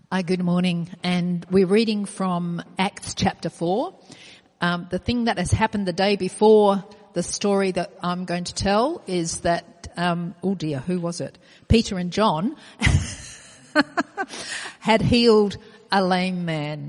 Good morning, and we're reading from Acts chapter 4. The thing that has happened the day before the story that I'm going to tell is that, who was it? Peter and John had healed a lame man.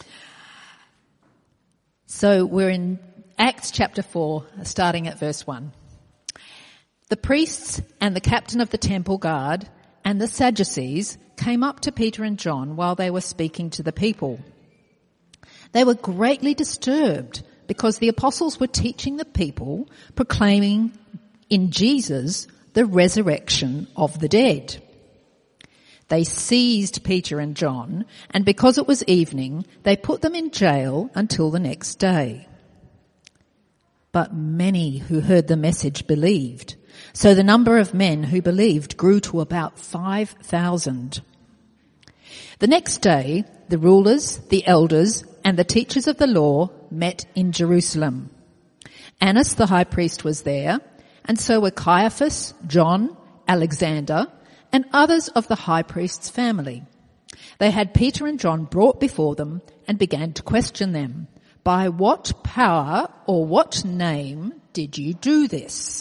So we're in Acts chapter 4, starting at verse 1. The priests and the captain of the temple guard and the Sadducees came up to Peter and John while they were speaking to the people. They were greatly disturbed because the apostles were teaching the people, proclaiming in Jesus the resurrection of the dead. They seized Peter and John, and because it was evening, they put them in jail until the next day. But many who heard the message believed. So the number of men who believed grew to about 5,000. The next day, the rulers, the elders, and the teachers of the law met in Jerusalem. Annas the high priest was there, and so were Caiaphas, John, Alexander, and others of the high priest's family. They had Peter and John brought before them and began to question them. By what power or what name did you do this?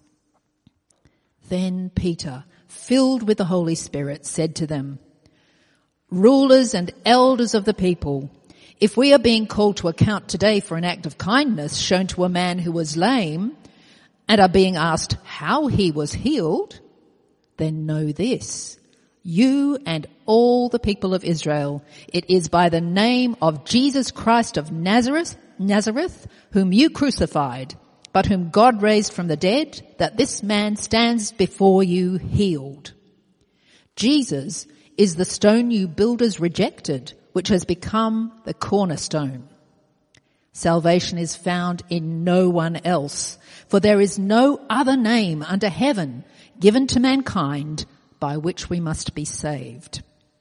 Then Peter, filled with the Holy Spirit, said to them, Rulers and elders of the people, if we are being called to account today for an act of kindness shown to a man who was lame, and are being asked how he was healed, then know this, you and all the people of Israel, it is by the name of Jesus Christ of Nazareth, whom you crucified, but whom God raised from the dead, that this man stands before you healed. Jesus is the stone you builders rejected, which has become the cornerstone. Salvation is found in no one else, for there is no other name under heaven given to mankind by which we must be saved.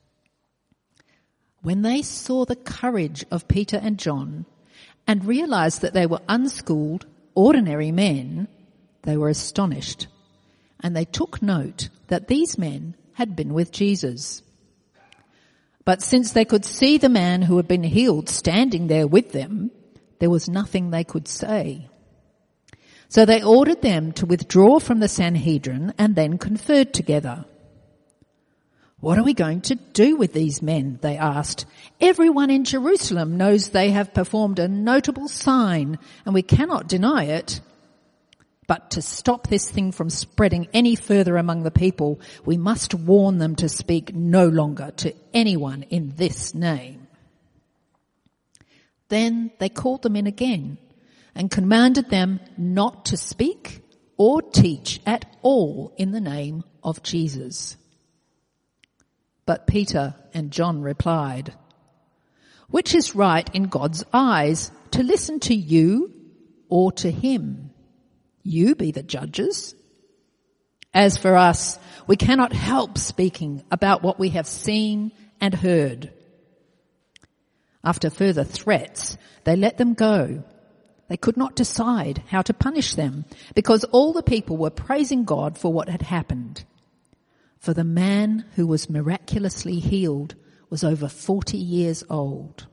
When they saw the courage of Peter and John and realized that they were unschooled, ordinary men, they were astonished, and they took note that these men had been with Jesus. But since they could see the man who had been healed standing there with them, there was nothing they could say. So they ordered them to withdraw from the Sanhedrin and then conferred together. What are we going to do with these men? They asked. Everyone in Jerusalem knows they have performed a notable sign, and we cannot deny it. But to stop this thing from spreading any further among the people, we must warn them to speak no longer to anyone in this name. Then they called them in again and commanded them not to speak or teach at all in the name of Jesus. But Peter and John replied, Which is right in God's eyes, to listen to you or to him? You be the judges. As for us, we cannot help speaking about what we have seen and heard. After further threats, they let them go. They could not decide how to punish them because all the people were praising God for what had happened. For the man who was miraculously healed was over 40 years old.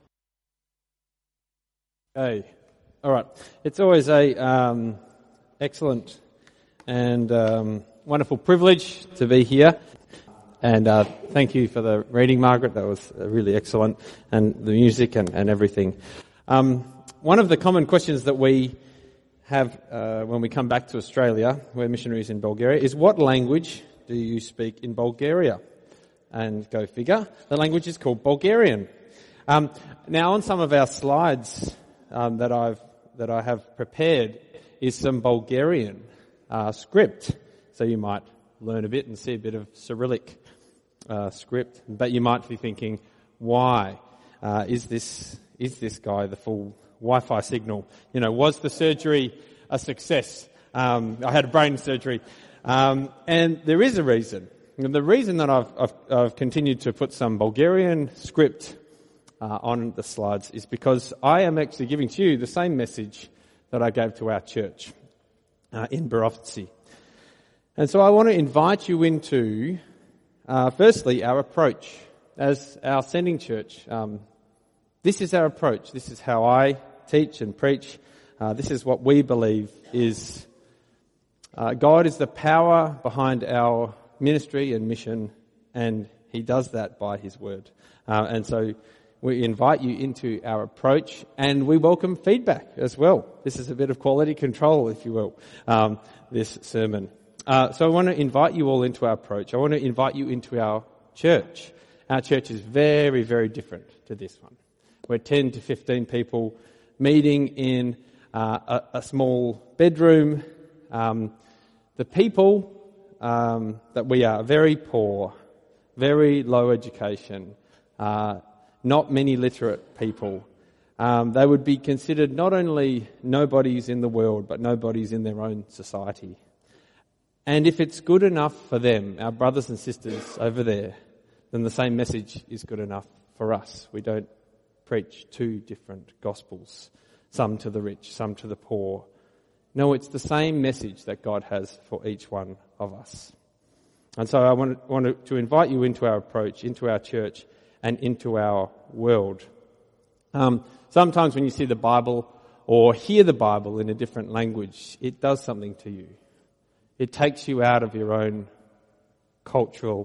Okay. All right. It's always a excellent and wonderful privilege to be here. And thank you for the reading, Margaret. That was really excellent. And the music and everything. One of the common questions that we have when we come back to Australia, we're missionaries in Bulgaria, is what language do you speak in Bulgaria? And go figure, the language is called Bulgarian. Now on some of our slides that I have prepared is some Bulgarian script. So you might learn a bit and see a bit of Cyrillic script, but you might be thinking, why is this guy the full Wi-Fi signal? You know, was the surgery a success? I had a brain surgery. And there is a reason. And the reason that I've continued to put some Bulgarian script on the slides is because I am actually giving to you the same message that I gave to our church in Borovci. And so I want to invite you into, firstly, our approach as our sending church, this is our approach. This is how I teach and preach. This is what we believe is God is the power behind our ministry and mission, and He does that by His word. And so we invite you into our approach, and we welcome feedback as well. This is a bit of quality control, if you will, this sermon. So I want to invite you all into our approach. I want to invite you into our church. Our church is very, very different to this one. We're 10 to 15 people meeting in a small bedroom. The people that we are very poor, very low education, not many literate people. They would be considered not only nobodies in the world, but nobodies in their own society. And if it's good enough for them, our brothers and sisters over there, then the same message is good enough for us. We don't preach two different gospels, some to the rich, some to the poor. No, it's the same message that God has for each one of us. And so I want to invite you into our approach, into our church, and into our world. Sometimes when you see the Bible or hear the Bible in a different language, it does something to you. It takes you out of your own cultural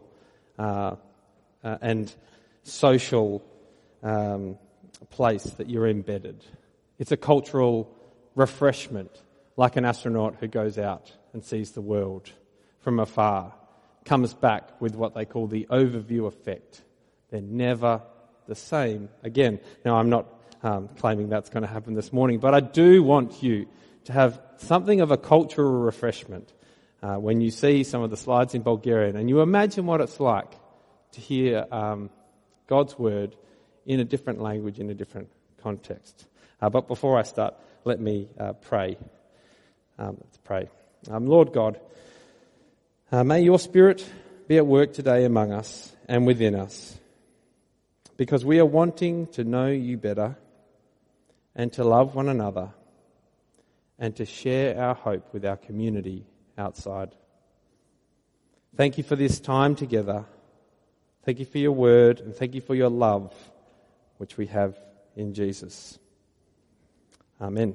and social place that you're embedded. It's a cultural refreshment, like an astronaut who goes out and sees the world from afar, comes back with what they call the overview effect. They're never the same again. Now, I'm not claiming that's going to happen this morning, but I do want you to have something of a cultural refreshment when you see some of the slides in Bulgarian, and you imagine what it's like to hear God's word in a different language, in a different context. But before I start, let me pray. Let's pray. Lord God, may your Spirit be at work today among us and within us, because we are wanting to know you better and to love one another and to share our hope with our community outside. Thank you for this time together. Thank you for your word, and thank you for your love, which we have in Jesus. Amen.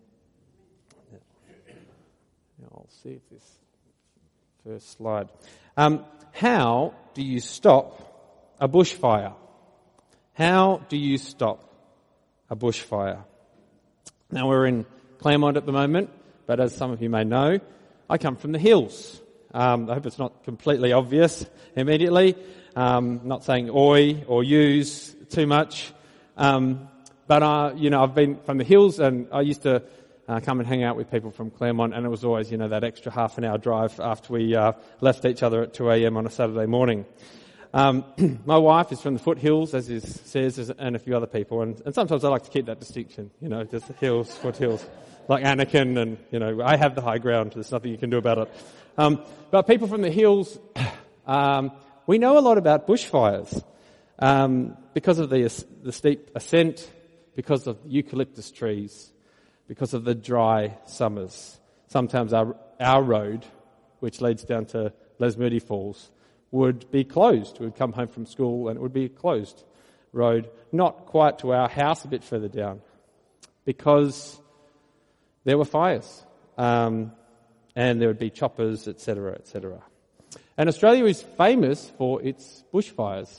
I'll see if this first slide. How do you stop a bushfire? How do you stop a bushfire? Now, we're in Claremont at the moment, but as some of you may know, I come from the hills. I hope it's not completely obvious immediately. Not saying oi or yous too much. But I've been from the hills, and I used to come and hang out with people from Claremont, and it was always, that extra half an hour drive after we left each other at 2 a.m. on a Saturday morning. My wife is from the foothills, as is says, and a few other people, and sometimes I like to keep that distinction, just the hills, foothills, like Anakin, and, I have the high ground, there's nothing you can do about it. But people from the hills, we know a lot about bushfires, because of the steep ascent, because of eucalyptus trees, because of the dry summers. Sometimes our road, which leads down to Lesmurdie Falls, would be closed. We would come home from school and it would be a closed road, not quite to our house, a bit further down, because there were fires, and there would be choppers, etc., etc. And Australia is famous for its bushfires.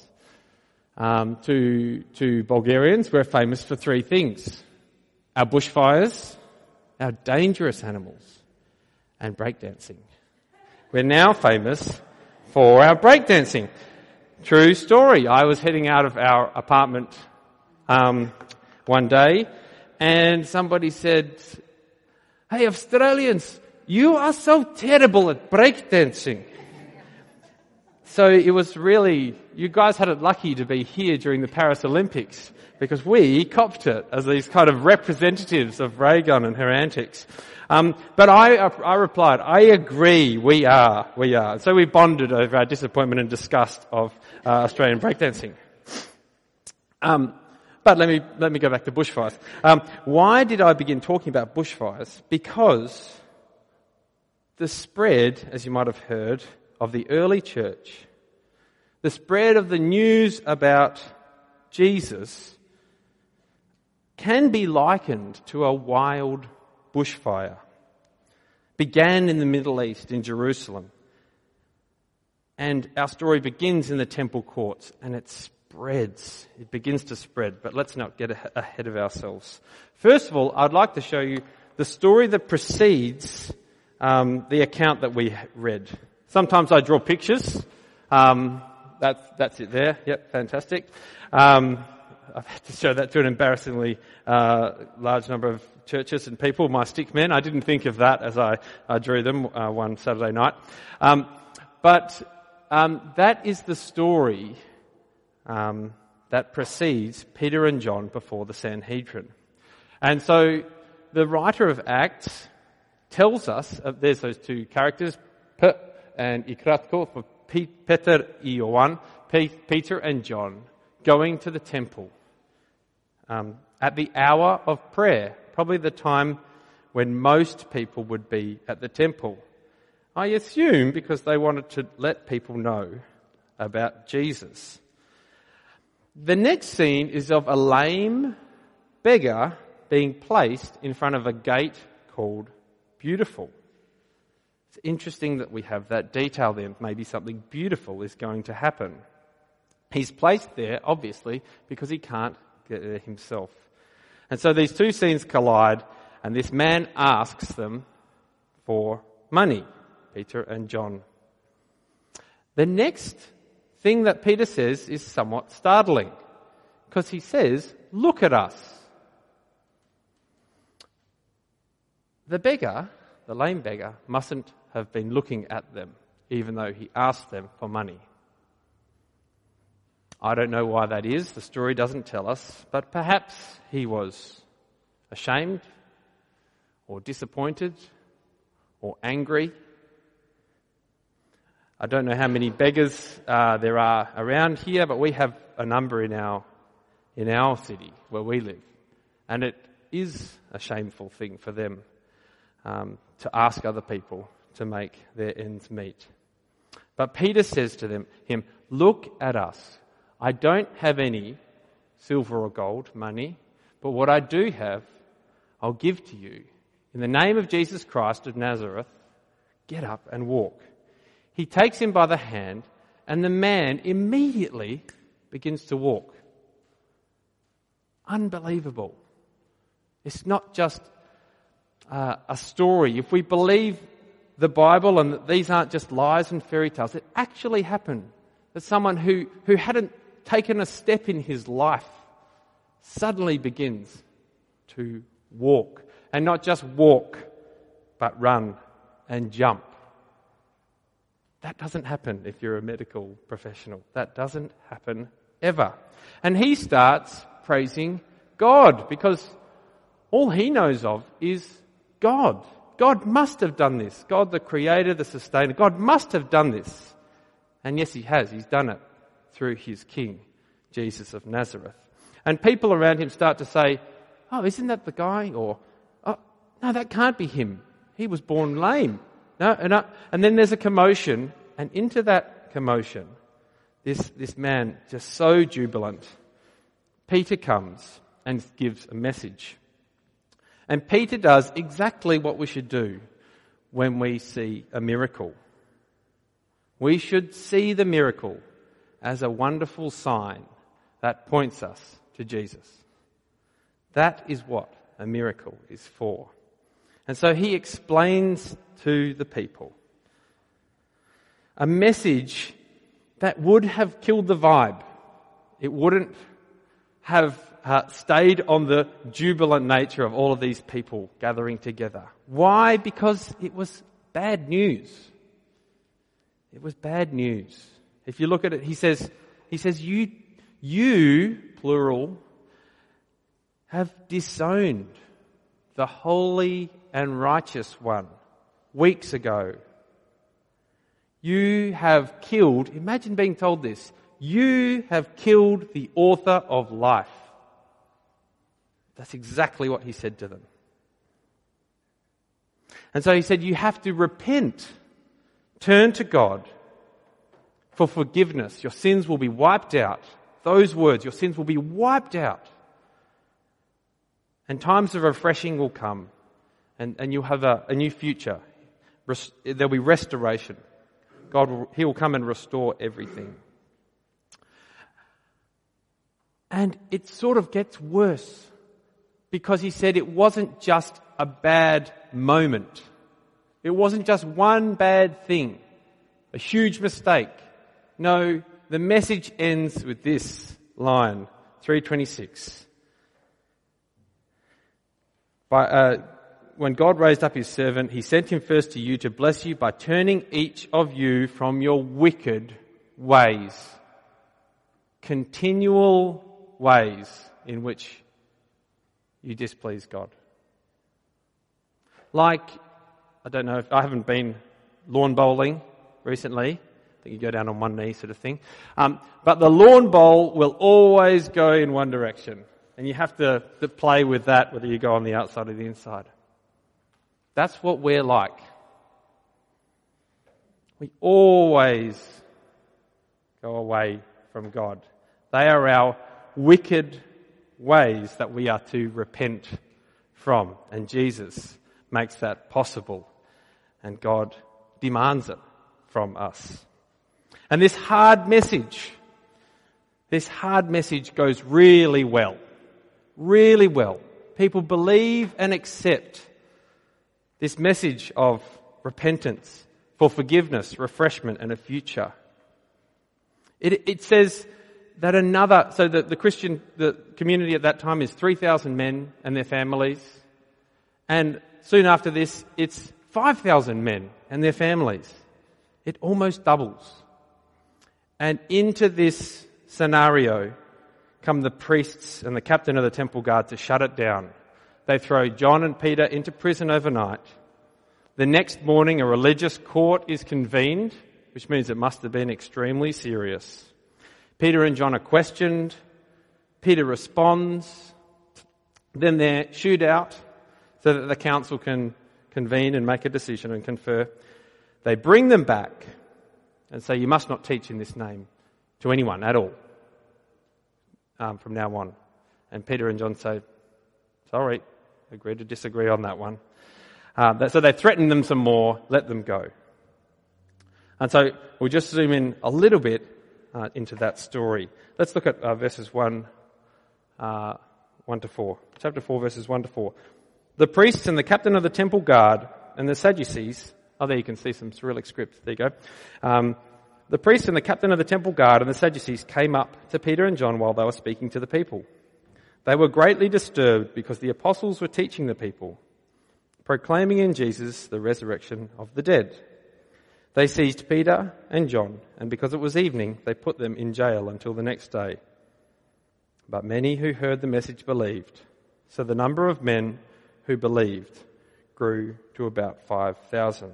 To Bulgarians, we're famous for three things: our bushfires, our dangerous animals, and breakdancing. We're now famous for our breakdancing. True story. I was heading out of our apartment one day, and somebody said, "Hey, Australians, you are so terrible at breakdancing." So it was really, you guys had it lucky to be here during the Paris Olympics, because we copped it as these kind of representatives of Raygun and her antics. But I replied, I agree, we are. So we bonded over our disappointment and disgust of Australian breakdancing. But let me go back to bushfires. Why did I begin talking about bushfires? Because the spread, as you might have heard, of the early church, the spread of the news about Jesus can be likened to a wild bushfire. Began in the Middle East, in Jerusalem. And our story begins in the temple courts, and it spreads. It begins to spread, but let's not get ahead of ourselves. First of all, I'd like to show you the story that precedes the account that we read. Sometimes I draw pictures. That's it there. Yep, fantastic. I've had to show that to an embarrassingly large number of churches and people, my stick men. I didn't think of that as I drew them one Saturday night. But that is the story that precedes Peter and John before the Sanhedrin. And so the writer of Acts tells us, there's those two characters, P and Ikratko, for Peter Ioan, Peter and John, going to the temple at the hour of prayer, probably the time when most people would be at the temple. I assume because they wanted to let people know about Jesus. The next scene is of a lame beggar being placed in front of a gate called Beautiful. It's interesting that we have that detail there. Maybe something beautiful is going to happen. He's placed there, obviously, because he can't get there himself. And so these two scenes collide, and this man asks them for money, Peter and John. The next thing that Peter says is somewhat startling, because he says, "Look at us." The beggar, the lame beggar, mustn't have been looking at them, even though he asked them for money. I don't know why that is. The story doesn't tell us, but perhaps he was ashamed or disappointed or angry. I don't know how many beggars there are around here, but we have a number in our city where we live. And it is a shameful thing for them to ask other people to make their ends meet. But Peter says to him, "Look at us. I don't have any silver or gold, money, but what I do have, I'll give to you. In the name of Jesus Christ of Nazareth, get up and walk." He takes him by the hand, and the man immediately begins to walk. Unbelievable. It's not just a story. If we believe the Bible and that these aren't just lies and fairy tales, it actually happened. That someone who hadn't taken a step in his life suddenly begins to walk. And not just walk, but run and jump. That doesn't happen if you're a medical professional. That doesn't happen ever. And he starts praising God because all he knows of is God. God must have done this. God, the creator, the sustainer. God must have done this. And yes, he has. He's done it through his King, Jesus of Nazareth. And people around him start to say, "Oh, isn't that the guy?" Or, "Oh, no, that can't be him. He was born lame." And then there's a commotion, and into that commotion, this man, just so jubilant, Peter comes and gives a message. And Peter does exactly what we should do when we see a miracle. We should see the miracle as a wonderful sign that points us to Jesus. That is what a miracle is for. And so he explains to the people a message that would have killed the vibe. It wouldn't have stayed on the jubilant nature of all of these people gathering together. Why? Because it was bad news. It was bad news. If you look at it, he says, you, plural, have disowned the holy and righteous one weeks ago. You have killed, imagine being told this, you have killed the author of life. That's exactly what he said to them. And so he said, you have to repent, turn to God, for forgiveness. Your sins will be wiped out. Those words, your sins will be wiped out. And times of refreshing will come, and you'll have a new future. There'll be restoration. He will come and restore everything. And it sort of gets worse, because he said it wasn't just a bad moment. It wasn't just one bad thing, a huge mistake. No, the message ends with this line, 3:26. When God raised up his servant, he sent him first to you to bless you by turning each of you from your wicked ways. Continual ways in which you displease God. Like, I don't know, I haven't been lawn bowling recently. I think you go down on one knee sort of thing. But the lawn bowl will always go in one direction. And you have to play with that, whether you go on the outside or the inside. That's what we're like. We always go away from God. They are our wicked ways that we are to repent from. And Jesus makes that possible. And God demands it from us. And this hard message goes really well. Really well. People believe and accept this message of repentance for forgiveness, refreshment, and a future. It says that the community at that time is 3,000 men and their families. And soon after this, it's 5,000 men and their families. It almost doubles. And into this scenario come the priests and the captain of the temple guard to shut it down. They throw John and Peter into prison overnight. The next morning, a religious court is convened, which means it must have been extremely serious. Peter and John are questioned. Peter responds. Then they're shooed out so that the council can convene and make a decision and confer. They bring them back and say, you must not teach in this name to anyone at all from now on. And Peter and John say, sorry, agree to disagree on that one. So they threaten them some more, let them go. And so we'll just zoom in a little bit into that story. Let's look at verses 1 to 4. Chapter 4, verses 1 to 4. The priests and the captain of the temple guard and the Sadducees, there you can see some Cyrillic script, there you go. The priests and the captain of the temple guard and the Sadducees came up to Peter and John while they were speaking to the people. They were greatly disturbed because the apostles were teaching the people, proclaiming in Jesus the resurrection of the dead. They seized Peter and John, and because it was evening, they put them in jail until the next day. But many who heard the message believed, so the number of men who believed grew to about 5,000.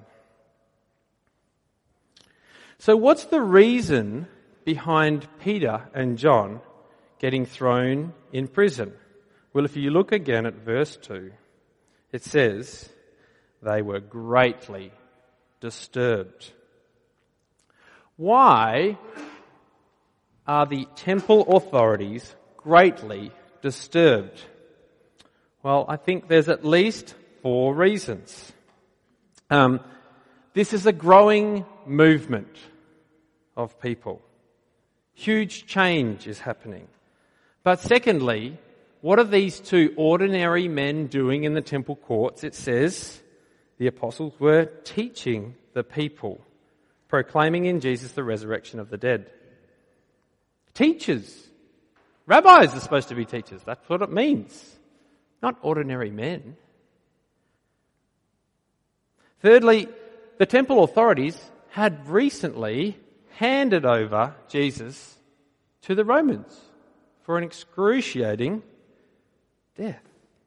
So what's the reason behind Peter and John getting thrown in prison? Well, if you look again at verse 2, it says, they were greatly disturbed. Why are the temple authorities greatly disturbed? Well, I think there's at least 4 reasons. This is a growing movement of people. Huge change is happening. But secondly, what are these 2 ordinary men doing in the temple courts? It says the apostles were teaching the people, proclaiming in Jesus the resurrection of the dead. Teachers. Rabbis are supposed to be teachers. That's what it means. Not ordinary men. Thirdly, the temple authorities had recently handed over Jesus to the Romans for an excruciating death.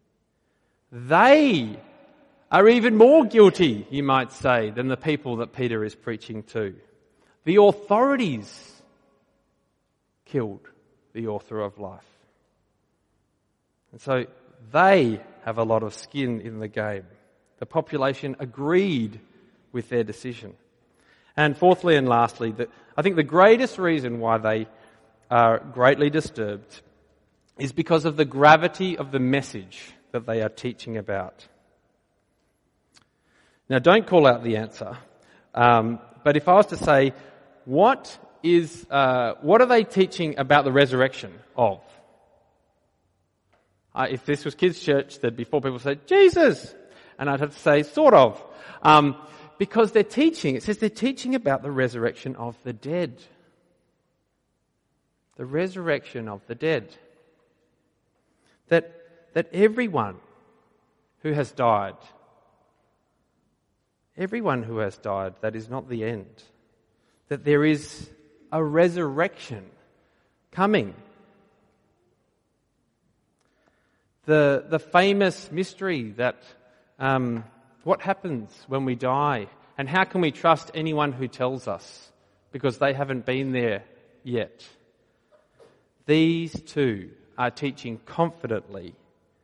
They are even more guilty, you might say, than the people that Peter is preaching to. The authorities killed the author of life. And so they have a lot of skin in the game. The population agreed with their decision. And fourthly and lastly, I think the greatest reason why they are greatly disturbed is because of the gravity of the message that they are teaching about. Now, don't call out the answer, but if I was to say, what are they teaching about the resurrection of? If this was kids' church, there'd be 4 people who said, Jesus! And I'd have to say, sort of. Because it says they're teaching about the resurrection of the dead. The resurrection of the dead. That everyone who has died, that is not the end. That there is a resurrection coming. The famous mystery that what happens when we die, and how can we trust anyone who tells us because they haven't been there yet? These two are teaching confidently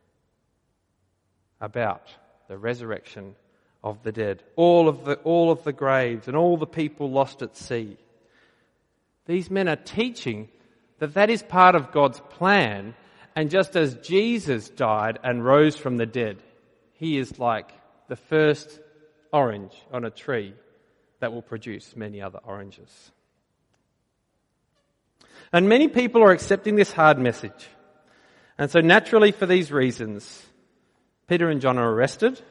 about the resurrection of the dead, all of the graves and all the people lost at sea. These men are teaching that is part of God's plan, and just as Jesus died and rose from the dead, he is like the first orange on a tree that will produce many other oranges. And many people are accepting this hard message. And so naturally, for these reasons, Peter and John are arrested.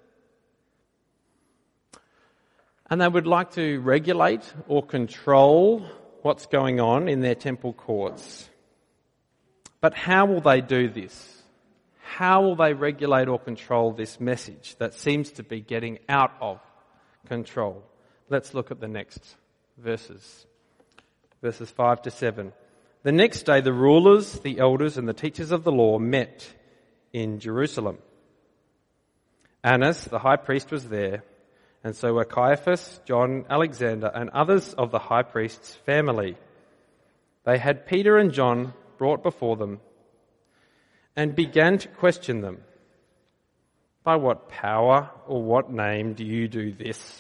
And they would like to regulate or control what's going on in their temple courts. But how will they do this? How will they regulate or control this message that seems to be getting out of control? Let's look at the next verses. Verses 5 to 7. The next day the rulers, the elders and the teachers of the law met in Jerusalem. Annas, the high priest, was there, and so were Caiaphas, John, Alexander and others of the high priest's family. They had Peter and John brought before them and began to question them. By what power or what name do you do this?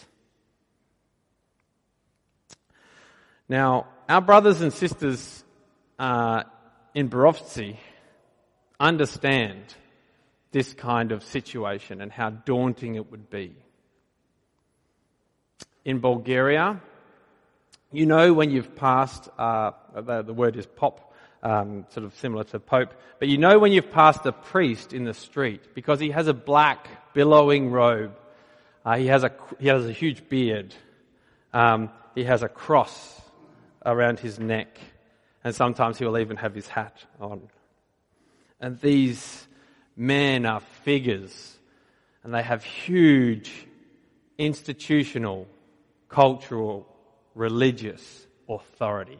Now, our brothers and sisters in Borovtsi understand this kind of situation and how daunting it would be. In Bulgaria, you know when you've passed, the word is pop, sort of similar to Pope, but you know when you've passed a priest in the street because he has a black billowing robe, he has a huge beard, he has a cross around his neck, and sometimes he will even have his hat on. And these men are figures, and they have huge institutional, cultural, religious authority.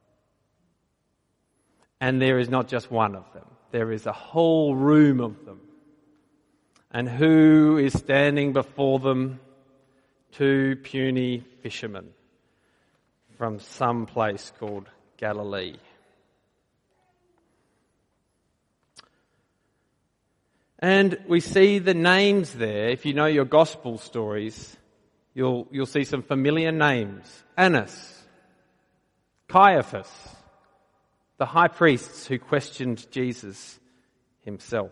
And there is not just one of them. There is a whole room of them. And who is standing before them? 2 puny fishermen from some place called Galilee. And we see the names there. If you know your gospel stories, you'll see some familiar names. Annas, Caiaphas, the high priests who questioned Jesus himself.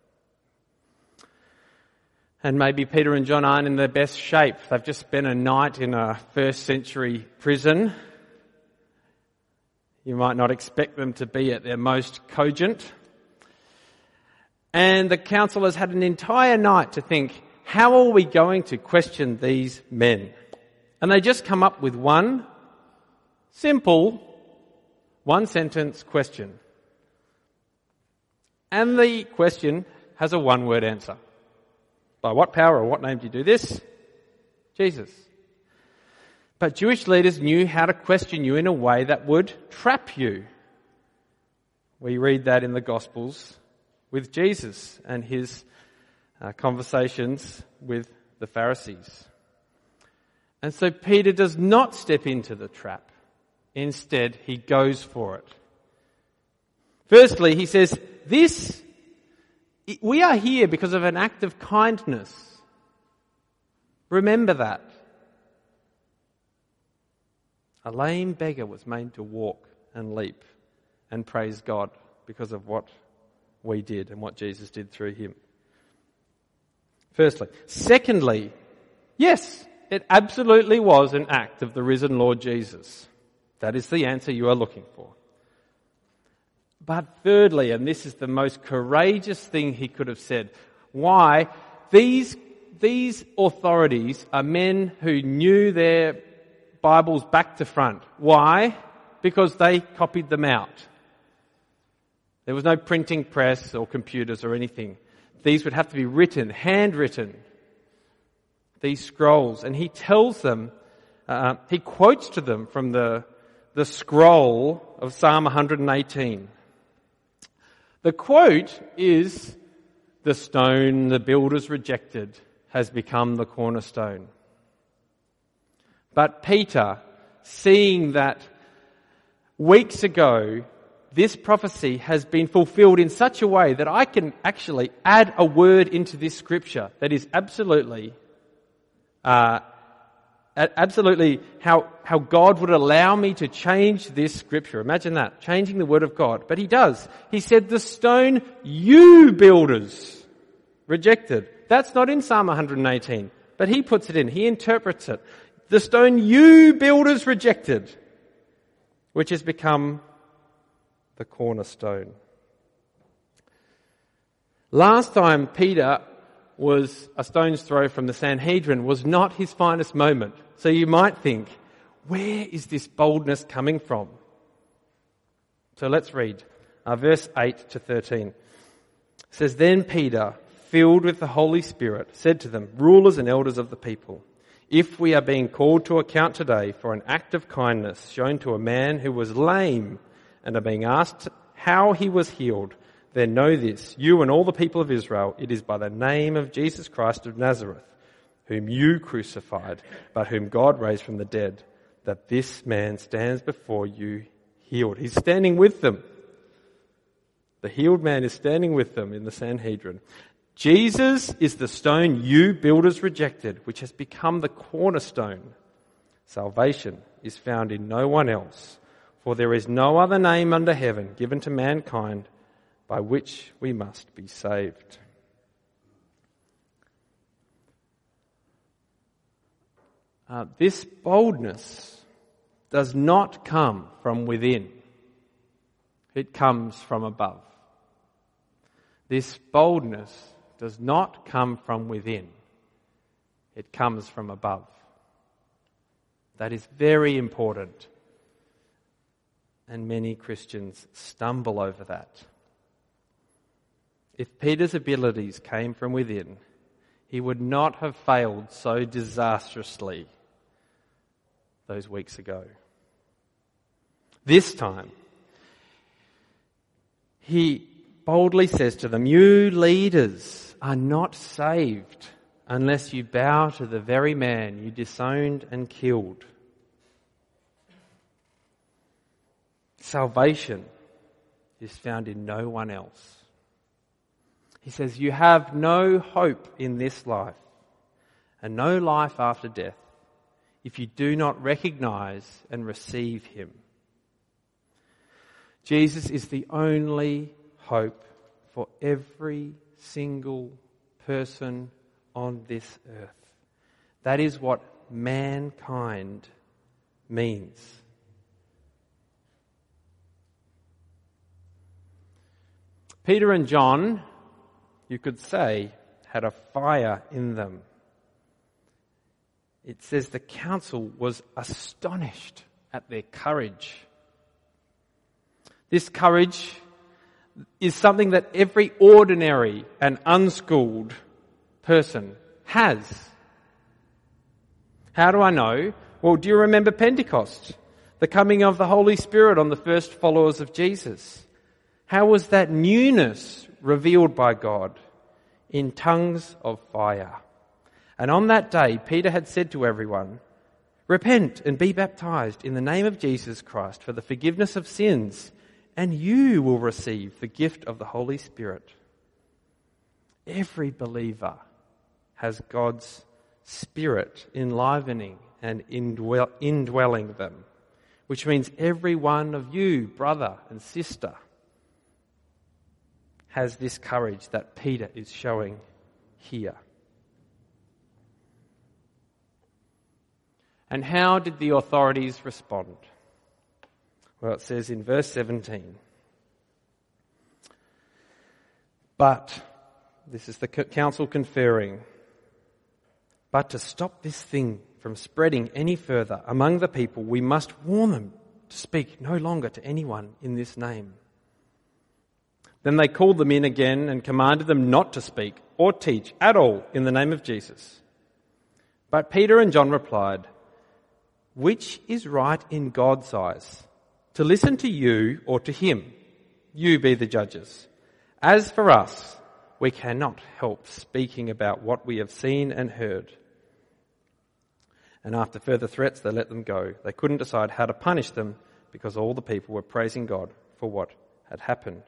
And maybe Peter and John aren't in their best shape. They've just spent a night in a first century prison. You might not expect them to be at their most cogent. And the council has had an entire night to think, how are we going to question these men? And they just come up with one simple, one-sentence question. And the question has a one-word answer. By what power or what name do you do this? Jesus. But Jewish leaders knew how to question you in a way that would trap you. We read that in the Gospels with Jesus and his conversations with the Pharisees. And so Peter does not step into the trap. Instead, he goes for it. Firstly, he says, we are here because of an act of kindness. Remember that. A lame beggar was made to walk and leap and praise God because of what we did and what Jesus did through him. Firstly. Secondly, yes, it absolutely was an act of the risen Lord Jesus. That is the answer you are looking for. But thirdly, and this is the most courageous thing he could have said, why? These authorities are men who knew their Bibles back to front. Why? Because they copied them out. There was no printing press or computers or anything. These would have to be written, handwritten, these scrolls. And he tells them, he quotes to them from the scroll of Psalm 118. The quote is, "The stone the builders rejected has become the cornerstone." But Peter, seeing that weeks ago this prophecy has been fulfilled in such a way that I can actually add a word into this scripture that is absolutely how God would allow me to change this scripture. Imagine that, changing the word of God. But he does. He said, "The stone you builders rejected." That's not in Psalm 118, but he puts it in. He interprets it. "The stone you builders rejected, which has become the cornerstone." Last time Peter was a stone's throw from the Sanhedrin was not his finest moment. So you might think, where is this boldness coming from? So let's read verse 8 to 13. It says, "Then Peter, filled with the Holy Spirit, said to them, 'Rulers and elders of the people, if we are being called to account today for an act of kindness shown to a man who was lame and are being asked how he was healed, then know this, you and all the people of Israel, it is by the name of Jesus Christ of Nazareth, whom you crucified, but whom God raised from the dead, that this man stands before you healed.'" He's standing with them. The healed man is standing with them in the Sanhedrin. "Jesus is the stone you builders rejected, which has become the cornerstone. Salvation is found in no one else, for there is no other name under heaven given to mankind by which we must be saved." This boldness does not come from within. It comes from above. This boldness does not come from within. It comes from above. That is very important. And many Christians stumble over that. If Peter's abilities came from within, he would not have failed so disastrously those weeks ago. This time, he boldly says to them, "You leaders are not saved unless you bow to the very man you disowned and killed." Salvation is found in no one else. He says, "You have no hope in this life and no life after death if you do not recognize and receive him." Jesus is the only hope for every single person on this earth. That is what mankind means. Peter and John, you could say, had a fire in them. It says the council was astonished at their courage. This courage is something that every ordinary and unschooled person has. How do I know? Well, do you remember Pentecost? The coming of the Holy Spirit on the first followers of Jesus. How was that newness revealed by God? In tongues of fire. And on that day, Peter had said to everyone, "Repent and be baptized in the name of Jesus Christ for the forgiveness of sins, and you will receive the gift of the Holy Spirit." Every believer has God's Spirit enlivening and indwelling them. which means every one of you, brother and sister, has this courage that Peter is showing here. And how did the authorities respond? Well, it says in verse 17, but, this is the council conferring, but to stop this thing from spreading any further among the people, we must warn them to speak no longer to anyone in this name. Then they called them in again and commanded them not to speak or teach at all in the name of Jesus. But Peter and John replied, which is right in God's eyes, to listen to you or to him? You be the judges. As for us, we cannot help speaking about what we have seen and heard. And after further threats, they let them go. They couldn't decide how to punish them because all the people were praising God for what had happened.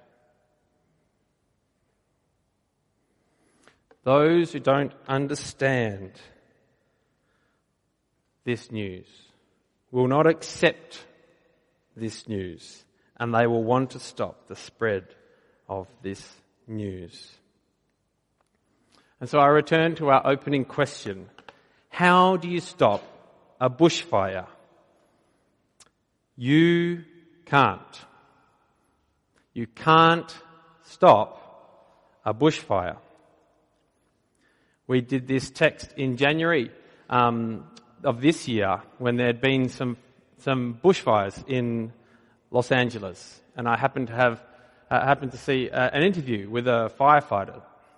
Those who don't understand this news will not accept this news, and they will want to stop the spread of this news. And so I return to our opening question. How do you stop a bushfire? You can't. You can't stop a bushfire. We did this text in January of this year when there had been some bushfires in Los Angeles, and I happened to see an interview with a firefighter,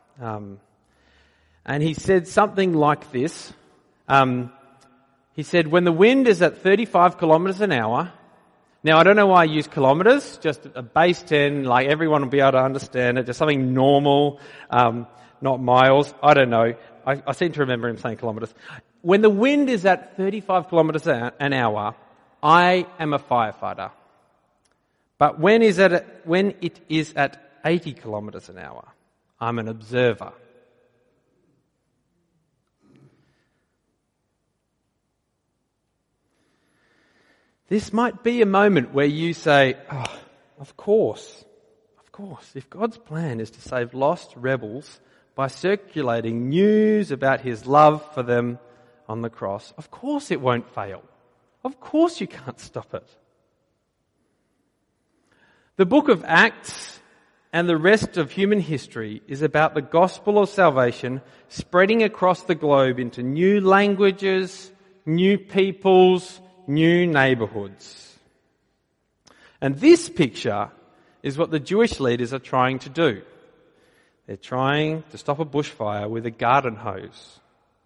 and he said something like this. He said, when the wind is at 35 kilometres an hour, now I don't know why I use kilometres, just a base 10, like everyone will be able to understand it, just something normal, not miles, I don't know. I seem to remember him saying kilometres. When the wind is at 35 kilometres an hour, I am a firefighter. But when it is at 80 kilometres an hour, I'm an observer. This might be a moment where you say, oh, of course, if God's plan is to save lost rebels by circulating news about his love for them on the cross, of course it won't fail. Of course you can't stop it. The book of Acts and the rest of human history is about the gospel of salvation spreading across the globe into new languages, new peoples, new neighbourhoods. And this picture is what the Jewish leaders are trying to do. They're trying to stop a bushfire with a garden hose.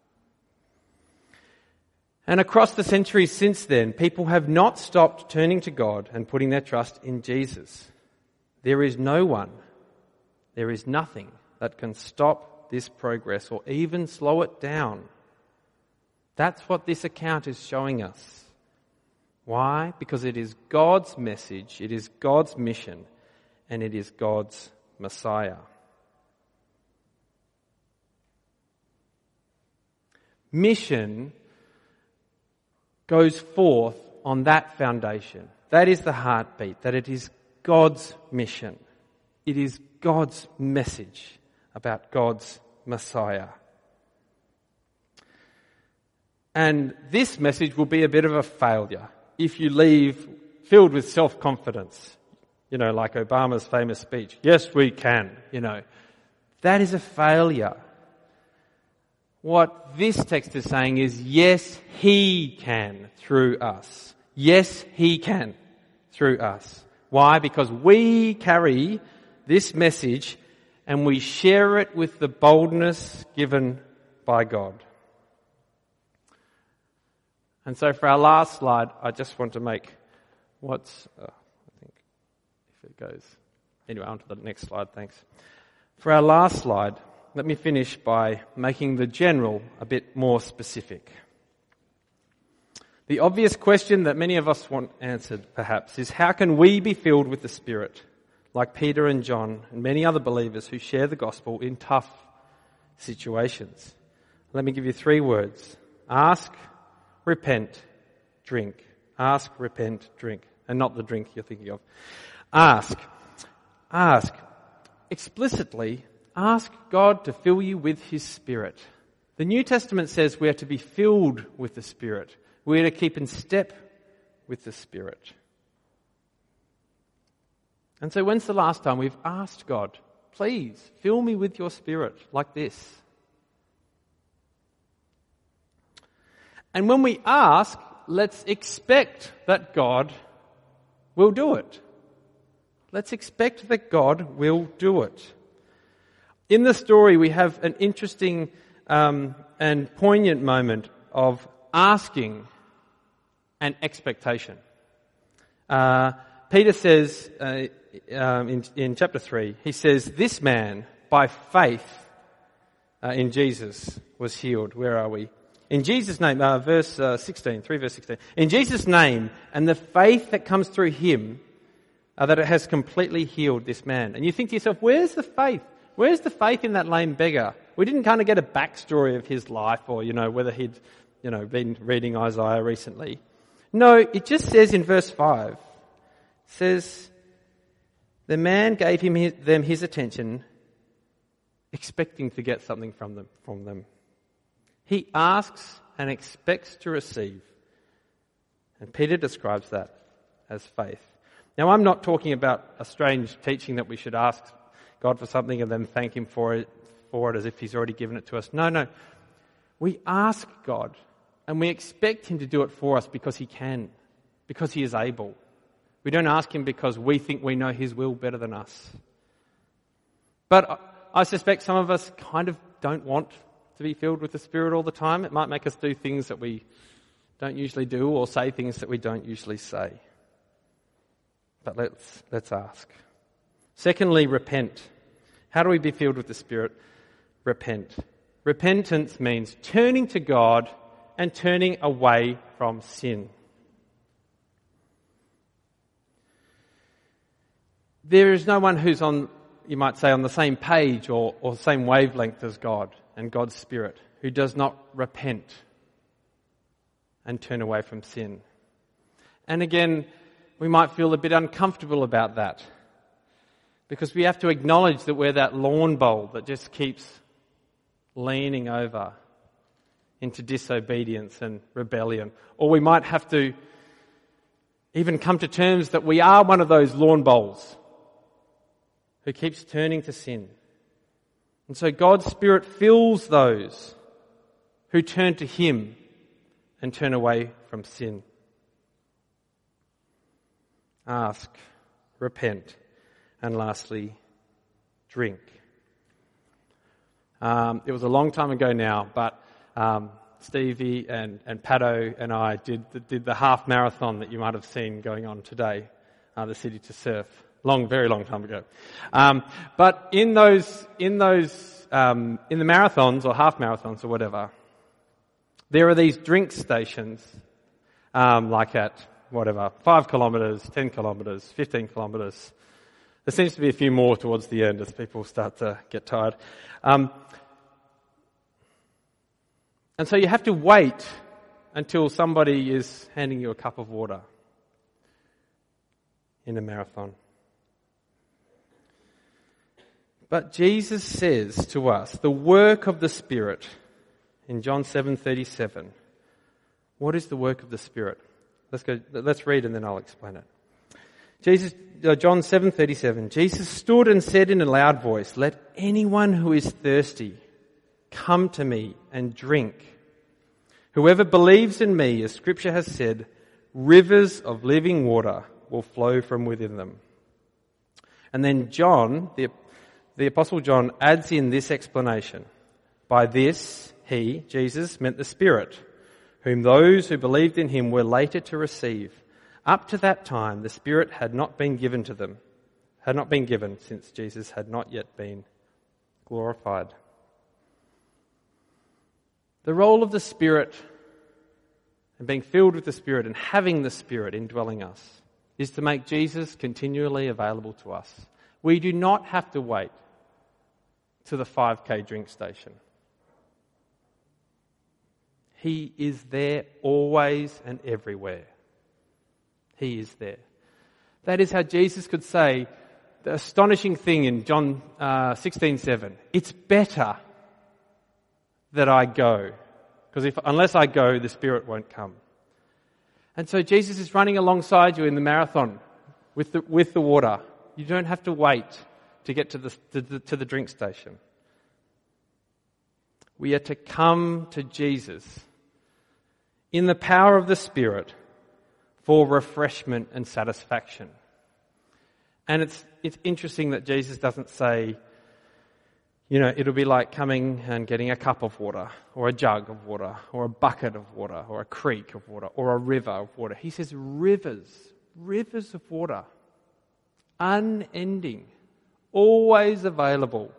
And across the centuries since then, people have not stopped turning to God and putting their trust in Jesus. There is no one, there is nothing that can stop this progress or even slow it down. That's what this account is showing us. Why? Because it is God's message, it is God's mission, and it is God's Messiah. Mission goes forth on that foundation. That is the heartbeat, that it is God's mission. It is God's message about God's Messiah. And this message will be a bit of a failure if you leave filled with self-confidence. You know, like Obama's famous speech, yes, we can, That is a failure. What this text is saying is, yes, he can through us. Yes, he can through us. Why? Because we carry this message and we share it with the boldness given by God. And so for our last slide, I just want to make I think if it goes, anyway, on to the next slide, thanks. For our last slide, let me finish by making the general a bit more specific. The obvious question that many of us want answered, perhaps, is how can we be filled with the Spirit, like Peter and John and many other believers who share the gospel in tough situations? Let me give you 3 words. Ask, repent, drink. Ask, repent, drink. And not the drink you're thinking of. Ask. Ask. Explicitly, ask God to fill you with His Spirit. The New Testament says we are to be filled with the Spirit. We are to keep in step with the Spirit. And so when's the last time we've asked God, please fill me with your Spirit like this? And when we ask, let's expect that God will do it. Let's expect that God will do it. In the story, we have an interesting and poignant moment of asking and expectation. Peter says in chapter 3, he says, this man, by faith in Jesus, was healed. Where are we? In Jesus' name, verse 16, 3 verse 16. In Jesus' name, and the faith that comes through him, that it has completely healed this man. And you think to yourself, where's the faith? Where's the faith in that lame beggar? We didn't kind of get a backstory of his life or, whether he'd, been reading Isaiah recently. No, it just says in verse 5, it says, the man gave them his attention, expecting to get something from them. He asks and expects to receive. And Peter describes that as faith. Now, I'm not talking about a strange teaching that we should ask God for something and then thank Him for it as if He's already given it to us. No. We ask God and we expect Him to do it for us because He can, because He is able. We don't ask Him because we think we know His will better than us. But I suspect some of us kind of don't want to be filled with the Spirit all the time. It might make us do things that we don't usually do or say things that we don't usually say. But let's ask. Secondly, repent. How do we be filled with the Spirit? Repent. Repentance means turning to God and turning away from sin. There is no one who's on the same page or same wavelength as God and God's Spirit who does not repent and turn away from sin. And again, we might feel a bit uncomfortable about that because we have to acknowledge that we're that lawn bowl that just keeps leaning over into disobedience and rebellion. Or we might have to even come to terms that we are one of those lawn bowls who keeps turning to sin. And so God's Spirit fills those who turn to Him and turn away from sin. Ask, repent, and lastly, drink. It was a long time ago now, but Stevie and Pato and I did the half marathon that you might have seen going on today, the City to Surf. Very long time ago. But in the marathons or half marathons or whatever, there are these drink stations, like at 5 kilometres, 10 kilometres, 15 kilometres. There seems to be a few more towards the end as people start to get tired. And so you have to wait until somebody is handing you a cup of water in a marathon. But Jesus says to us, the work of the Spirit, in John 7:37. What is the work of the Spirit? Let's read and then I'll explain it. John 7:37. Jesus stood and said in a loud voice, "Let anyone who is thirsty come to me and drink. Whoever believes in me, as Scripture has said, rivers of living water will flow from within them." And then John, the Apostle John, adds in this explanation. By this, he, Jesus, meant the Spirit, whom those who believed in him were later to receive. Up to that time, the Spirit had not been given to them, since Jesus had not yet been glorified. The role of the Spirit and being filled with the Spirit and having the Spirit indwelling us is to make Jesus continually available to us. We do not have to wait to the 5K drink station. He is there always and everywhere. He is there. That is how Jesus could say the astonishing thing in John 16:7. It's better that I go, because unless I go, the Spirit won't come. And so Jesus is running alongside you in the marathon with the water. You don't have to wait to get to the drink station. We are to come to Jesus in the power of the Spirit for refreshment and satisfaction. And it's interesting that Jesus doesn't say, it'll be like coming and getting a cup of water, or a jug of water, or a bucket of water, or a creek of water, or a river of water. He says rivers of water, unending, always available.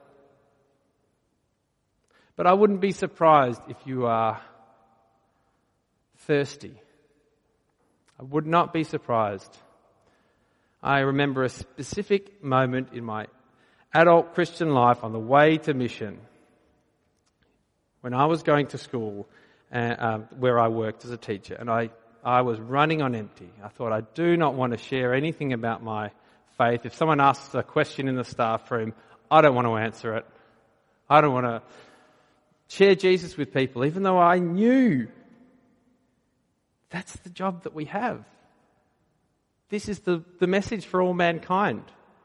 But I wouldn't be surprised if you are thirsty. I would not be surprised. I remember a specific moment in my adult Christian life on the way to mission when I was going to school where I worked as a teacher, and I was running on empty. I thought, I do not want to share anything about my faith. If someone asks a question in the staff room, I don't want to answer it. I don't want to share Jesus with people, even though I knew that's the job that we have. This is the message for all mankind.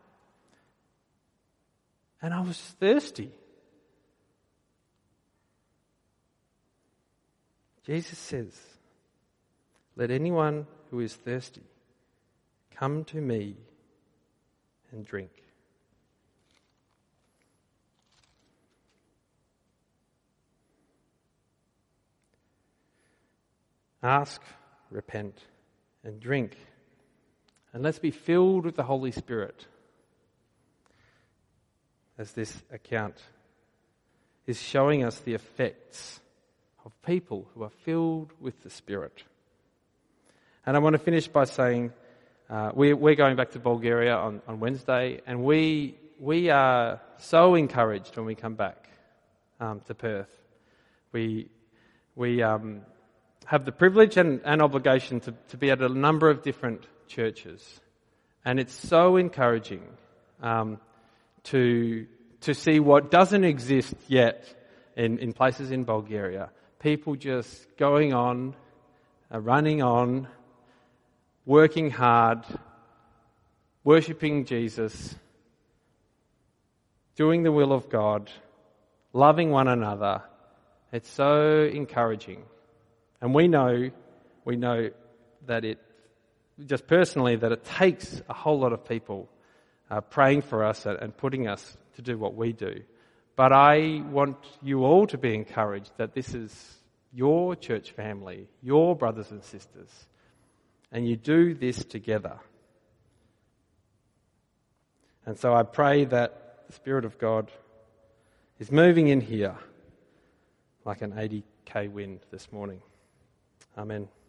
And I was thirsty. Jesus says, "Let anyone who is thirsty come to me and drink." Ask, repent, and drink. And let's be filled with the Holy Spirit, as this account is showing us the effects of people who are filled with the Spirit. And I want to finish by saying we're going back to Bulgaria on Wednesday, and we are so encouraged when we come back to Perth. We have the privilege and obligation to be at a number of different churches, and it's so encouraging to see what doesn't exist yet in places in Bulgaria. People just going on, running on, working hard, worshipping Jesus, doing the will of God, loving one another. It's so encouraging. And we know that it, just personally, that it takes a whole lot of people praying for us and putting us to do what we do. But I want you all to be encouraged that this is your church family, your brothers and sisters, and you do this together. And so I pray that the Spirit of God is moving in here like an 80k wind this morning. Amen.